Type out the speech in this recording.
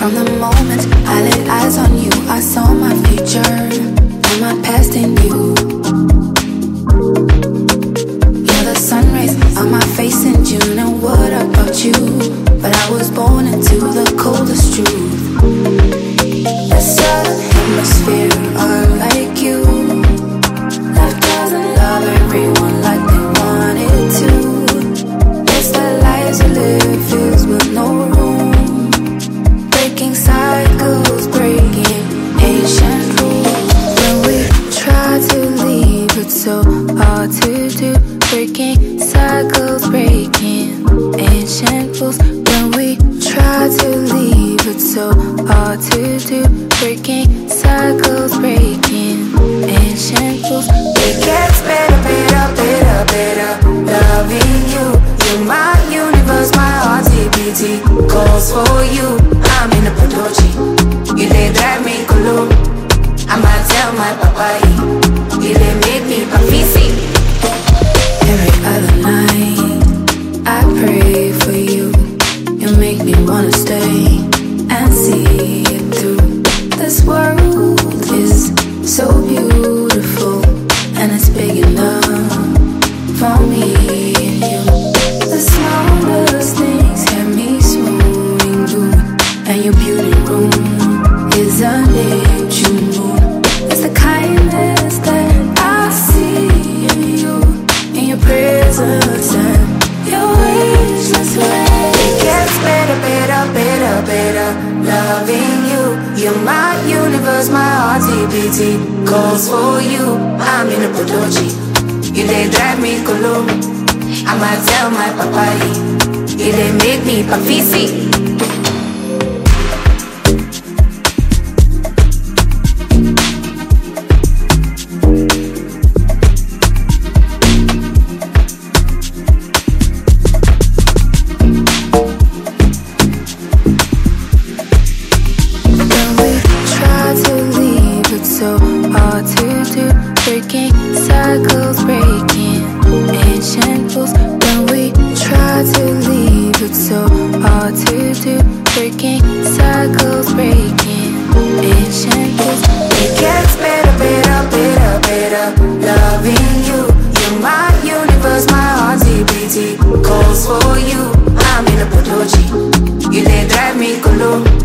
From the moment I laid eyes on you, I saw my future and my past in you. You're the sun rays on my face in June, and what about you? But I was born into the coldest truth. The southern hemisphere are like you. Life doesn't love everyone like they wanted to. It's the lives you live fills with no room. Breaking cycles, breaking ancient rules. When we try to leave, it's so hard to do. Breaking cycles, breaking ancient rules. When we try to leave, it's so hard to do. Breaking cycles, breaking ancient rules. It gets better, better, better, better. Loving you, you're my universe, my heart's EPT calls for you. I'm in a Podochi, you they drive me colo. I might tell my papa, you they make me papisi. Every other night, I pray for you. You make me wanna stay and see it through. This world is so beautiful, and it's big enough for me and you. The smallest things have me swooning through, and your beauty room is a Neptune moon. It's the kindness that I see in you, in your presence and your wishless way. It gets better, better, better, better. Loving you, you're my universe, my heart's EPT calls for you. I'm in a Podochi, you they drive me colo. I might tell my papa, you they make me papisi. So hard to do, breaking cycles, breaking ancient rules. When we try to leave, it's so hard to do, breaking cycles, breaking ancient rules. It gets better, better, better, better. Loving you, you're my universe, my heart's EPT calls for you. I'm in a Podochi, you they drive me colo.